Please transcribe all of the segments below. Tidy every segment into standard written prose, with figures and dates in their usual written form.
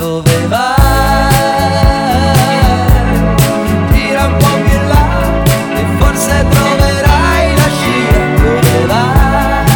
dove vai, tira un po' più in là e forse troverai la scia. Dove vai,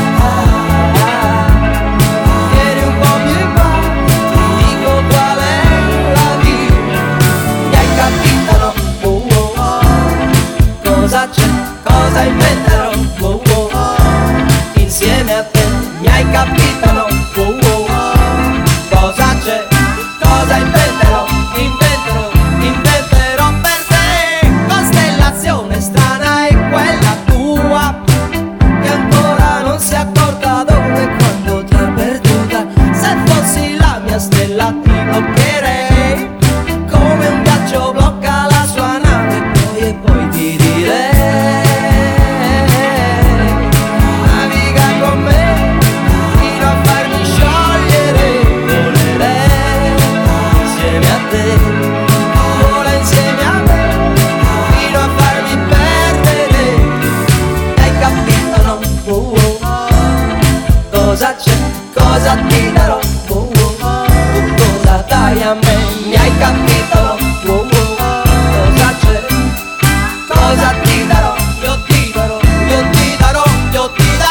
vieni un po' più in qua, ti dico qual è la via. Mi hai capito, no? Oh, oh, oh. Cosa c'è, cosa inventerò, oh, oh, oh. Insieme a te, mi hai capito, no? Oh, oh, oh. Cosa c'è, cosa inventerò, inventerò, inventerò per te. Costellazione strana è quella tua, che ancora non si è accorta dove e quando ti ha perduta. Se fossi la mia stella ti bloccherei, come un ghiaccio blocca la sua nave. E poi ti direi, naviga con me fino a farmi sciogliere. Volerei insieme a te, vola insieme a me fino a farmi perdere. Hai capito, no? Oh, oh, oh. Cosa c'è, cosa ti darò, oh, oh, oh. Tu cosa dai a me, mi hai capito, no? Oh, oh, oh. Cosa c'è, cosa ti darò, io ti darò, io ti darò, io ti darò.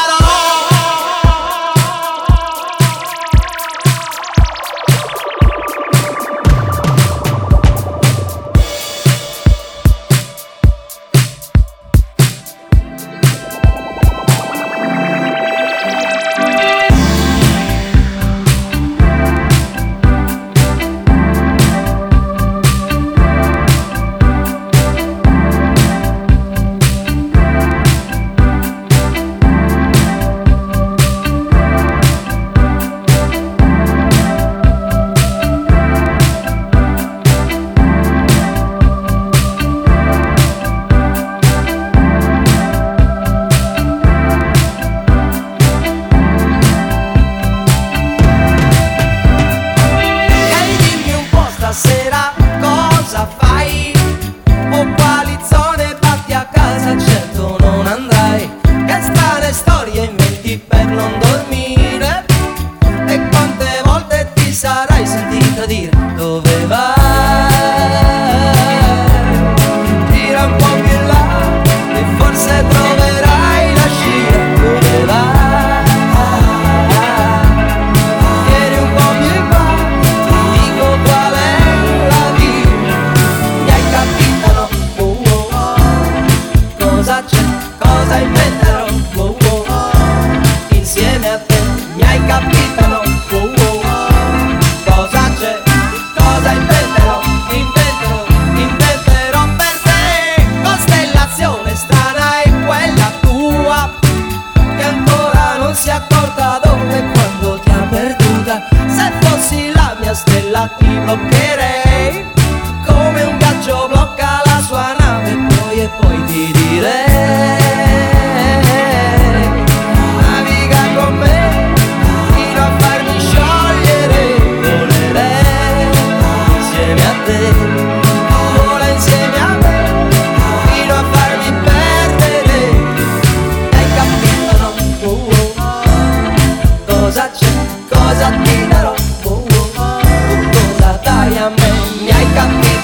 Stasera cosa fai? O quali zone batti a casa? Certo non andrai. Che strane storie inventi per non dormire. E quante volte ti sarai sentita dire dove vai? Tira un po' più in là e forse troverai la scia. Dove vai? Vieni un po' più in qua, ti dico qual è la via. Mi hai capito, no? Oh, oh, oh. Cosa c'è, cosa inventerò, oh, oh, oh. Insieme a te, mi hai capito, no? Oh, oh, oh. Cosa c'è, cosa inventerò, inventerò, inventerò per te. Costellazione strana è quella tua, che ancora non si è accorta dove e quando ti ha perduta. Se fossi la mia stella ti bloccherei, come un ghiaccio blocca la sua nave. E poi ti direi, naviga con me fino a farmi sciogliere. Volerei insieme a te, vola insieme a me fino a farmi perdere. Hai capito, no? Oh, oh, oh. Cosa c'è, cosa ti darò, oh, oh, oh. Tu cosa dai a me, mi hai capito.